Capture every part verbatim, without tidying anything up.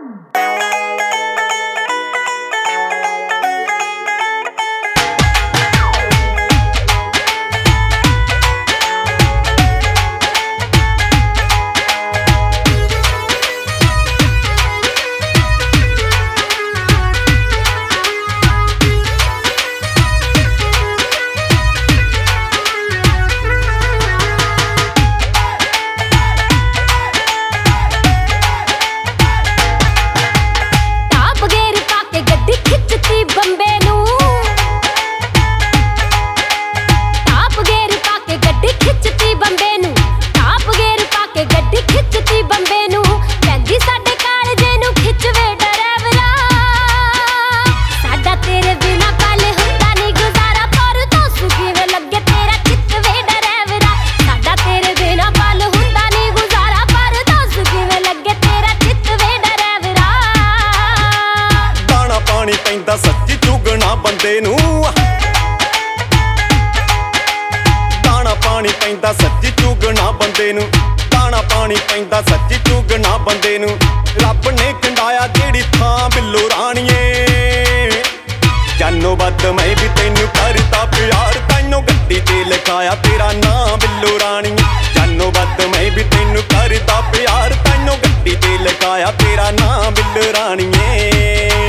सच्ची चुगना बंदे नू दाना पानी पैंदा सच्ची चुगना बंदे नू दाना पानी पैंदा सच्ची चुगना बंदे नू रब ने कंडाया जेड़ी थां बिल्लो राणिए जानो बद मैं भी तैनू करता प्यार तैनू गड्डी ते लिखाया तेरा नाम बिल्लो राणिए जानो बद मैं भी तैनू करता प्यार तैनू गड्डी ते लिखाया तेरा नाम बिल्लो राणिए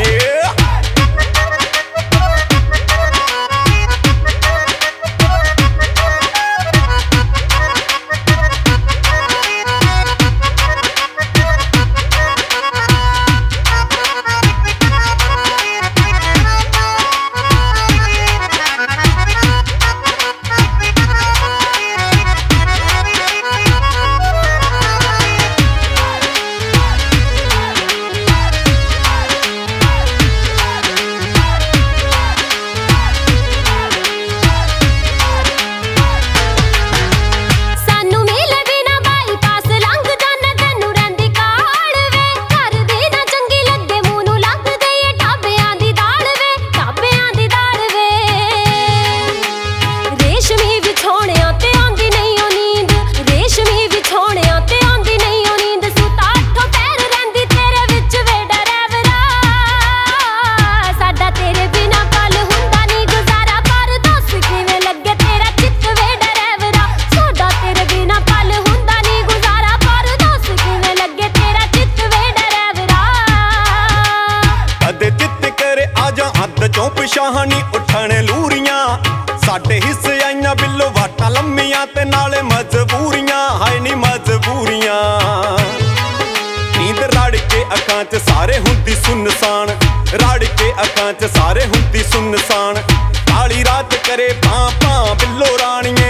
चों पिछाहनी उठण लूरियां साडे हिस्से आईयां बिल्लो वाटां लम्मियां ते नाले मजबूरियां हाय नी मजबूरियां नींद रड़ के अखां च सारे हुंदी सुनसान रड़ के अखां च सारे हुंदी सुनसान काली रात करे पां पां बिल्लो राणिए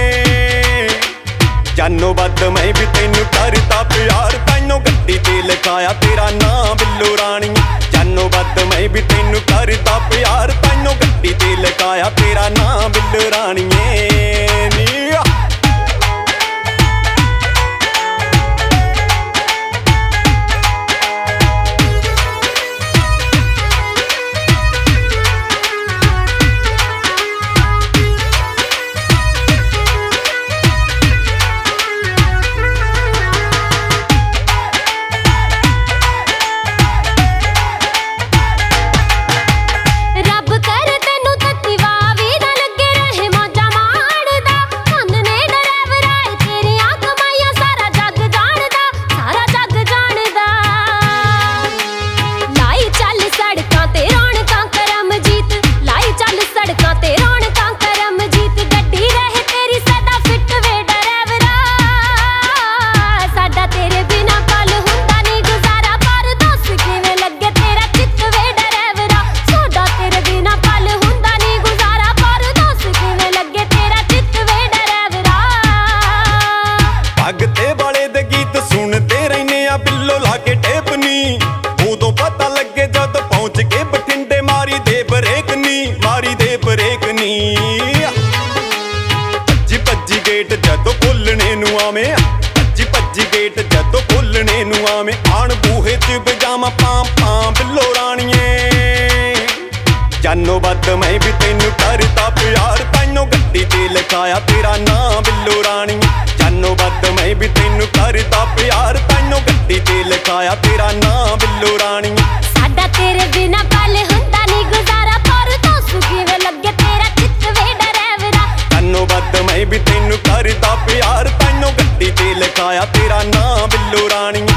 जानो बद मैं भी तैनू करता प्यार तैनू गड्डी ते लिखाया तेरा नाम बिल्लो राणिए जानो बद मैं भी तैनू करता प्यार तैनू गड्डी ते लिखाया तेरा नाम बिल्लो राणिए नी भगते वाले दे गीत सुनते रहने आ बिल्लो लाके टेपनी उदों पता लगे जद पहुंच के बठिंडे मारी दे ब्रेक नी मारी दे ब्रेक नी भज्जी भज्जी गेट जदों खोलने नू आवे भज्जी भज्जी गेट जदों खोलने नू आवे आण बूहे च बजामा पां पां बिल्लो राणिए जानो बद मैं भी तैनू करता प्यार तैनू गड्डी ते लिखाया तेरा नाम बिल्लो राणिए जानो बद मैं भी तैनू करता प्यार तैनू गड्डी ते लिखाया तेरा नाम बिल्लो राणिए ਆ ਤੇਰਾ ਨਾਂ ਬਿੱਲੋ ਰਾਣੀਏ।